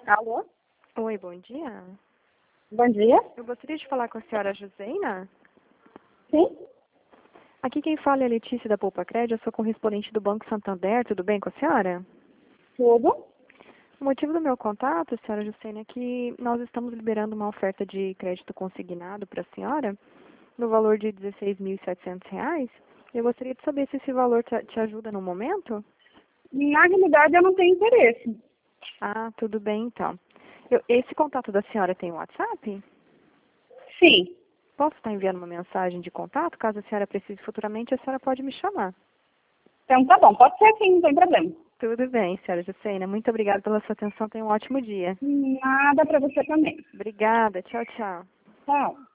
Alô? Oi, bom dia. Bom dia. Eu gostaria de falar com a senhora Josena. Sim? Aqui quem fala é a Letícia da Poupa Crédito, eu sou correspondente do Banco Santander, tudo bem com a senhora? Tudo? O motivo do meu contato, senhora Josena, é que nós estamos liberando uma oferta de crédito consignado para a senhora, no valor de R$ 16.700. Eu gostaria de saber se esse valor te ajuda no momento? Na realidade, eu não tenho interesse. Ah, tudo bem então. Esse contato da senhora tem WhatsApp? Sim. Posso estar enviando uma mensagem de contato? Caso a senhora precise futuramente, a senhora pode me chamar. Então tá bom, pode ser sim, não tem problema. Tudo bem, senhora Josena. Muito obrigada pela sua atenção. Tenha um ótimo dia. Nada para você também. Obrigada. Tchau, tchau. Tchau.